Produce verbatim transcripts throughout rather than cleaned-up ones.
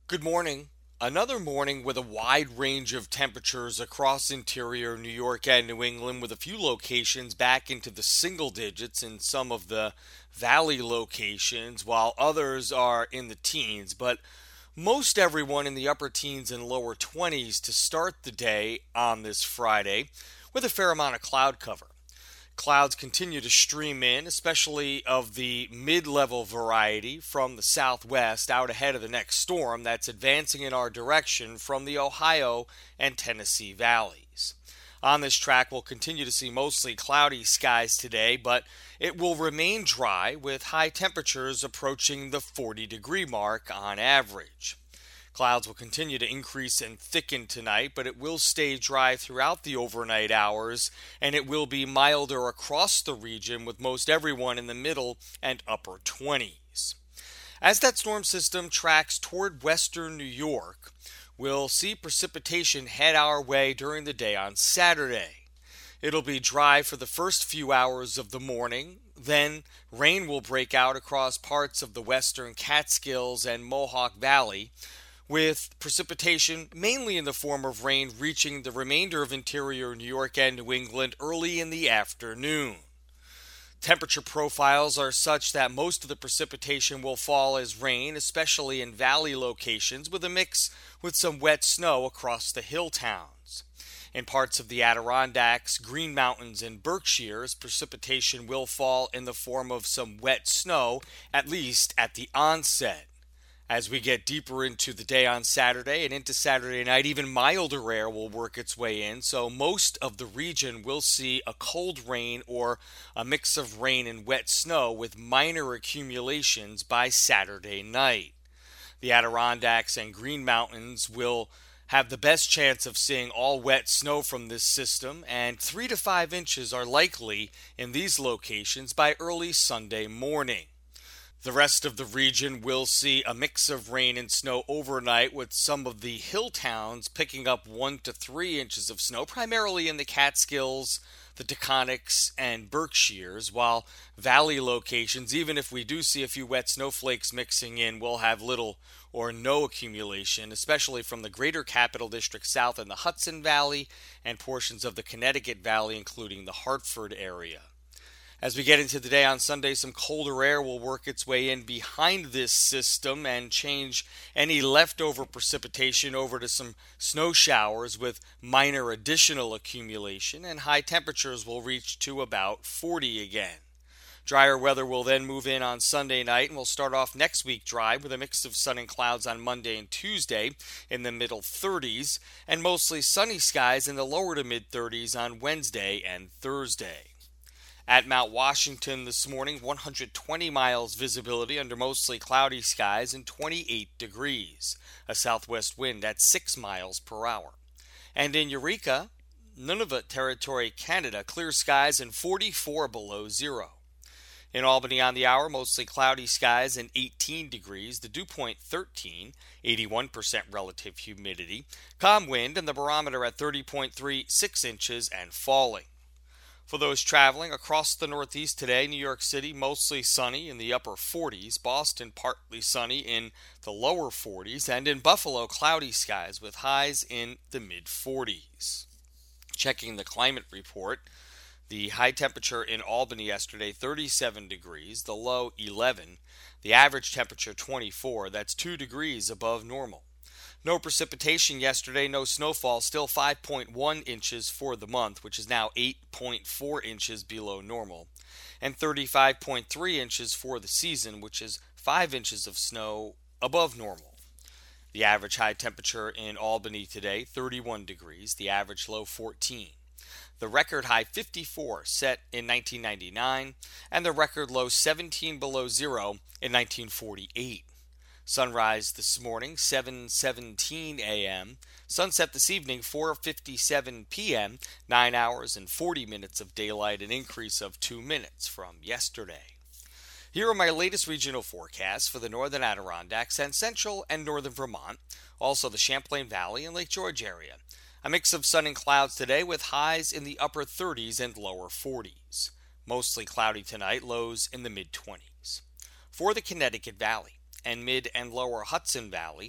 Good morning. Another morning with a wide range of temperatures across interior New York and New England, with a few locations back into the single digits in some of the valley locations, while others are in the teens. But most everyone in the upper teens and lower twenties to start the day on this Friday, with a fair amount of cloud cover. Clouds continue to stream in, especially of the mid level variety from the southwest out ahead of the next storm that's advancing in our direction from the Ohio and Tennessee valleys. On this track, we'll continue to see mostly cloudy skies today, but it will remain dry with high temperatures approaching the forty degree mark on average. Clouds will continue to increase and thicken tonight, but it will stay dry throughout the overnight hours, and it will be milder across the region with most everyone in the middle and upper twenties. As that storm system tracks toward western New York, we'll see precipitation head our way during the day on Saturday. It'll be dry for the first few hours of the morning. Then rain will break out across parts of the western Catskills and Mohawk Valley, with precipitation mainly in the form of rain reaching the remainder of interior New York and New England early in the afternoon. Temperature profiles are such that most of the precipitation will fall as rain, especially in valley locations, with a mix with some wet snow across the hill towns. In parts of the Adirondacks, Green Mountains, and Berkshires, precipitation will fall in the form of some wet snow, at least at the onset. As we get deeper into the day on Saturday and into Saturday night, even milder air will work its way in, so most of the region will see a cold rain or a mix of rain and wet snow with minor accumulations by Saturday night. The Adirondacks and Green Mountains will have the best chance of seeing all wet snow from this system, and three to five inches are likely in these locations by early Sunday morning. The rest of the region will see a mix of rain and snow overnight, with some of the hill towns picking up one to three inches of snow, primarily in the Catskills, the Taconics, and Berkshires, while valley locations, even if we do see a few wet snowflakes mixing in, will have little or no accumulation, especially from the greater Capital District south in the Hudson Valley and portions of the Connecticut Valley, including the Hartford area. As we get into the day on Sunday, some colder air will work its way in behind this system and change any leftover precipitation over to some snow showers with minor additional accumulation, and high temperatures will reach to about forty again. Drier weather will then move in on Sunday night, and we'll start off next week dry with a mix of sun and clouds on Monday and Tuesday in the middle thirties, and mostly sunny skies in the lower to mid thirties on Wednesday and Thursday. At Mount Washington this morning, one hundred twenty miles visibility under mostly cloudy skies and twenty-eight degrees, a southwest wind at six miles per hour. And in Eureka, Nunavut Territory, Canada, clear skies and forty-four below zero. In Albany on the hour, mostly cloudy skies and eighteen degrees, the dew point thirteen, eighty-one percent relative humidity, calm wind, and the barometer at thirty point three six inches and falling. For those traveling across the Northeast today, New York City mostly sunny in the upper forties, Boston partly sunny in the lower forties, and in Buffalo cloudy skies with highs in the mid forties. Checking the climate report, the high temperature in Albany yesterday, thirty-seven degrees, the low eleven, the average temperature twenty-four, that's two degrees above normal. No precipitation yesterday, no snowfall, still five point one inches for the month, which is now eight point four inches below normal, and thirty-five point three inches for the season, which is five inches of snow above normal. The average high temperature in Albany today, thirty-one degrees, the average low fourteen. The record high fifty-four set in nineteen ninety-nine, and the record low seventeen below zero in nineteen forty-eight. Sunrise this morning, seven seventeen a.m. Sunset this evening, four fifty-seven p.m., nine hours and forty minutes of daylight, an increase of two minutes from yesterday. Here are my latest regional forecasts for the northern Adirondacks and central and northern Vermont, also the Champlain Valley and Lake George area. A mix of sun and clouds today with highs in the upper thirties and lower forties. Mostly cloudy tonight, lows in the mid twenties. For the Connecticut Valley and mid and lower Hudson Valley,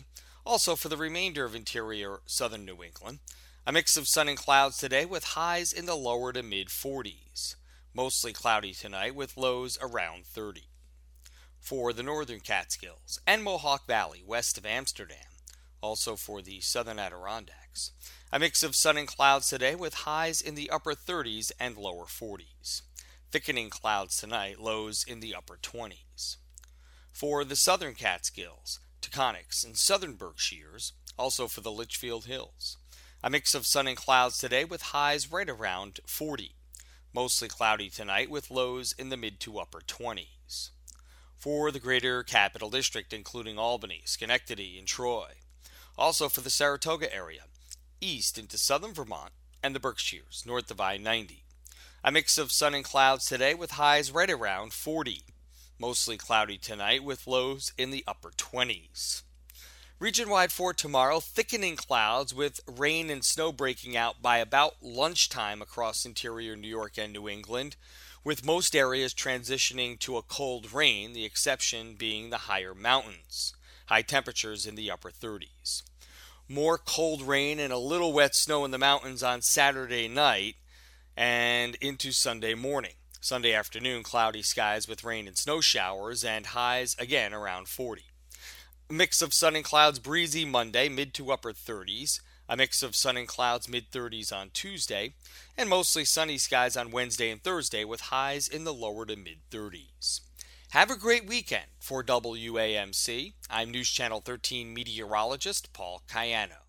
Also, for the remainder of interior southern New England, a mix of sun and clouds today with highs in the lower to mid forties. Mostly cloudy tonight with lows around thirty. For the northern Catskills and Mohawk Valley west of Amsterdam, also for the southern Adirondacks, a mix of sun and clouds today with highs in the upper thirties and lower forties. Thickening clouds tonight, lows in the upper twenties. For the southern Catskills, Taconics, and southern Berkshires, also for the Litchfield Hills, a mix of sun and clouds today with highs right around forty. Mostly cloudy tonight with lows in the mid to upper twenties. For the greater Capital District, including Albany, Schenectady, and Troy. Also for the Saratoga area, east into southern Vermont, and the Berkshires, north of I ninety. A mix of sun and clouds today with highs right around forty. Mostly cloudy tonight with lows in the upper twenties. Region-wide for tomorrow, thickening clouds with rain and snow breaking out by about lunchtime across interior New York and New England, with most areas transitioning to a cold rain, the exception being the higher mountains. High temperatures in the upper thirties. More cold rain and a little wet snow in the mountains on Saturday night and into Sunday morning. Sunday afternoon, cloudy skies with rain and snow showers and highs again around forty. A mix of sun and clouds breezy Monday, mid to upper thirties. A mix of sun and clouds mid thirties on Tuesday. And mostly sunny skies on Wednesday and Thursday with highs in the lower to mid thirties. Have a great weekend. For W A M C, I'm News Channel thirteen meteorologist Paul Cayano.